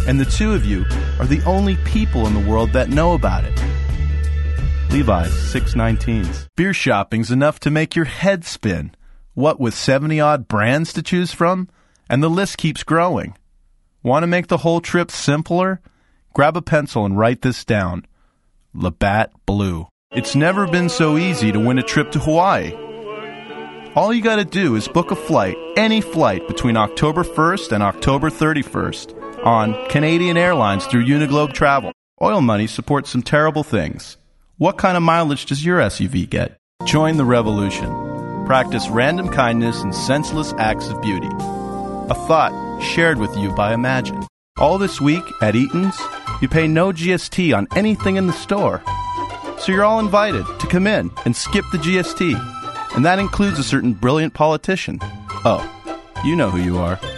And the two of you are the only people in the world that know about it. Levi's 619s. Beer shopping's enough to make your head spin. What with 70-odd brands to choose from? And the list keeps growing. Want to make the whole trip simpler? Grab a pencil and write this down. Labatt Blue. It's never been so easy to win a trip to Hawaii. All you got to do is book a flight, any flight, between October 1st and October 31st on Canadian Airlines through Uniglobe Travel. Oil money supports some terrible things. What kind of mileage does your SUV get? Join the revolution. Practice random kindness and senseless acts of beauty. A thought shared with you by Imagine. All this week at Eaton's, you pay no GST on anything in the store. So you're all invited to come in and skip the GST. And that includes a certain brilliant politician. Oh, you know who you are.